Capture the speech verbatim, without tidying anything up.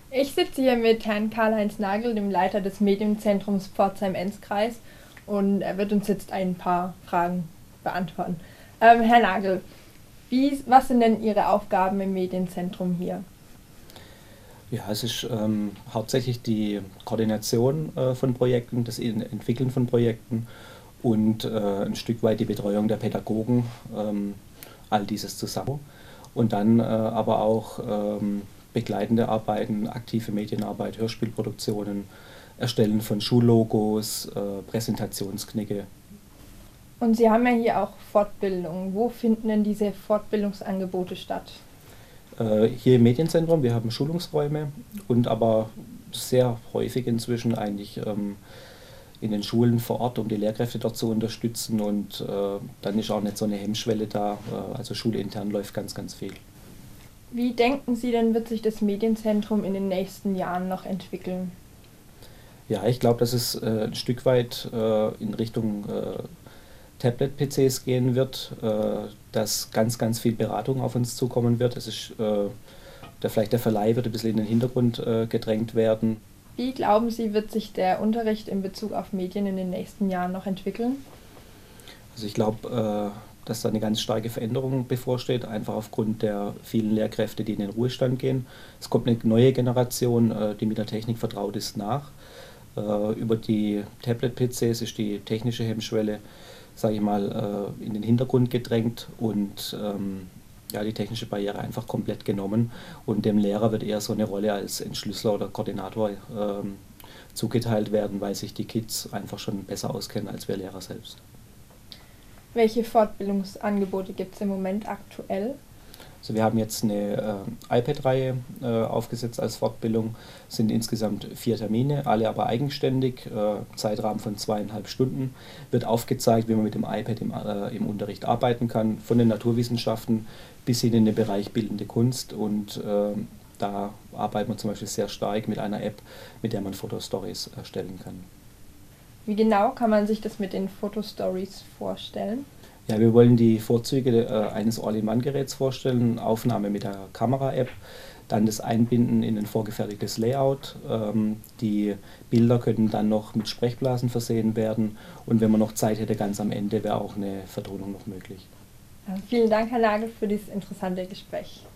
Ich sitze hier mit Herrn Karl-Heinz Nagel, dem Leiter des Medienzentrums Pforzheim-Enzkreis, und er wird uns jetzt ein paar Fragen beantworten. Ähm, Herr Nagel, wie, was sind denn Ihre Aufgaben im Medienzentrum hier? Ja, es ist ähm, hauptsächlich die Koordination äh, von Projekten, das In- Entwickeln von Projekten und äh, ein Stück weit die Betreuung der Pädagogen, ähm, all dieses zusammen. Und dann äh, aber auch ähm, begleitende Arbeiten, aktive Medienarbeit, Hörspielproduktionen, Erstellen von Schullogos, äh, Präsentationsknicke. Und Sie haben ja hier auch Fortbildungen. Wo finden denn diese Fortbildungsangebote statt? Äh, hier im Medienzentrum, wir haben Schulungsräume und aber sehr häufig inzwischen eigentlich ähm, in den Schulen vor Ort, um die Lehrkräfte dort zu unterstützen und äh, dann ist auch nicht so eine Hemmschwelle da, äh, also schulintern läuft ganz, ganz viel. Wie denken Sie denn, wird sich das Medienzentrum in den nächsten Jahren noch entwickeln? Ja, ich glaube, dass es äh, ein Stück weit äh, in Richtung äh, Tablet-P Cs gehen wird, äh, dass ganz, ganz viel Beratung auf uns zukommen wird. Es ist, äh, der, vielleicht der Verleih wird ein bisschen in den Hintergrund äh, gedrängt werden. Wie glauben Sie, wird sich der Unterricht in Bezug auf Medien in den nächsten Jahren noch entwickeln? Also ich glaube, äh, dass da eine ganz starke Veränderung bevorsteht, einfach aufgrund der vielen Lehrkräfte, die in den Ruhestand gehen. Es kommt eine neue Generation, äh, die mit der Technik vertraut ist, nach. Äh, über die Tablet-P Cs ist die technische Hemmschwelle, sage ich mal, äh, in den Hintergrund gedrängt und ähm, ja, die technische Barriere einfach komplett genommen. Und dem Lehrer wird eher so eine Rolle als Entschlüsseler oder Koordinator ähm, zugeteilt werden, weil sich die Kids einfach schon besser auskennen als wir Lehrer selbst. Welche Fortbildungsangebote gibt es im Moment aktuell? Also wir haben jetzt eine äh, iPad-Reihe äh, aufgesetzt als Fortbildung, es sind insgesamt vier Termine, alle aber eigenständig, äh, Zeitrahmen von zweieinhalb Stunden. Wird aufgezeigt, wie man mit dem iPad im, äh, im Unterricht arbeiten kann, von den Naturwissenschaften bis hin in den Bereich bildende Kunst. Und äh, da arbeiten wir zum Beispiel sehr stark mit einer App, mit der man Fotostories erstellen kann. Wie genau kann man sich das mit den Fotostories vorstellen? Ja, wir wollen die Vorzüge äh, eines All-in-One-Geräts vorstellen, Aufnahme mit der Kamera-App, dann das Einbinden in ein vorgefertigtes Layout. Ähm, die Bilder können dann noch mit Sprechblasen versehen werden und wenn man noch Zeit hätte, ganz am Ende wäre auch eine Vertonung noch möglich. Ja, vielen Dank, Herr Nagel, für dieses interessante Gespräch.